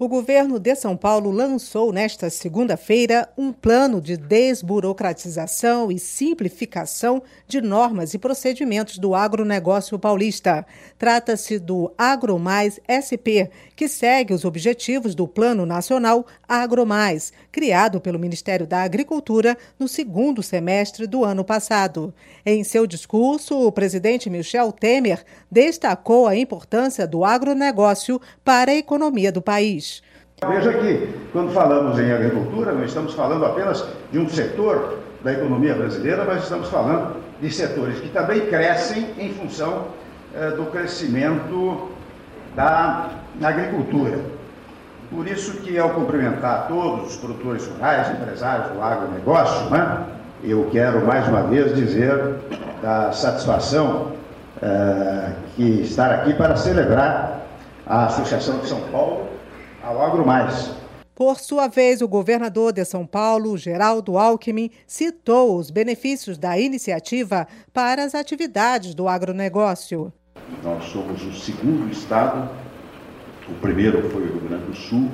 O governo de São Paulo lançou nesta segunda-feira um plano de desburocratização e simplificação de normas e procedimentos do agronegócio paulista. Trata-se do AgroMais SP, que segue os objetivos do Plano Nacional AgroMais, criado pelo Ministério da Agricultura no segundo semestre do ano passado. Em seu discurso, o presidente Michel Temer destacou a importância do agronegócio para a economia do país. Veja que, quando falamos em agricultura, não estamos falando apenas de um setor da economia brasileira, mas estamos falando de setores que também crescem em função do crescimento da agricultura. Por isso que, ao cumprimentar todos os produtores rurais, empresários do agronegócio, eu quero mais uma vez dizer da satisfação que estar aqui para celebrar a Associação de São Paulo ao AgroMais. Por sua vez, o governador de São Paulo, Geraldo Alckmin, citou os benefícios da iniciativa para as atividades do agronegócio. Nós somos o segundo estado, o primeiro foi o Rio Grande do Sul,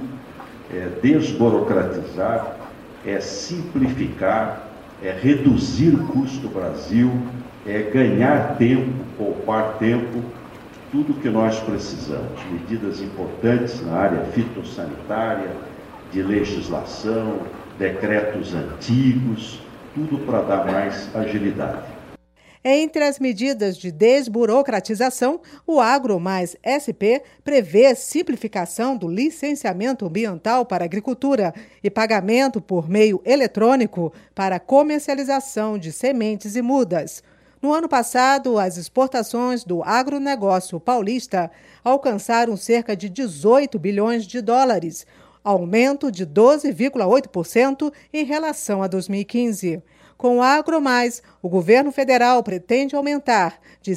desburocratizar, simplificar, reduzir o custo do Brasil, ganhar tempo, poupar tempo, tudo que nós precisamos, medidas importantes na área fitossanitária, de legislação, decretos antigos, tudo para dar mais agilidade. Entre as medidas de desburocratização, o AgroMais SP prevê simplificação do licenciamento ambiental para a agricultura e pagamento por meio eletrônico para comercialização de sementes e mudas. No ano passado, as exportações do agronegócio paulista alcançaram cerca de 18 bilhões de dólares, aumento de 12,8% em relação a 2015. Com o AgroMais, o governo federal pretende aumentar de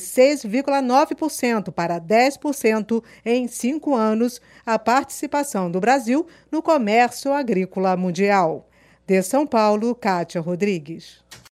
6,9% para 10% em 5 anos a participação do Brasil no comércio agrícola mundial. De São Paulo, Kátia Rodrigues.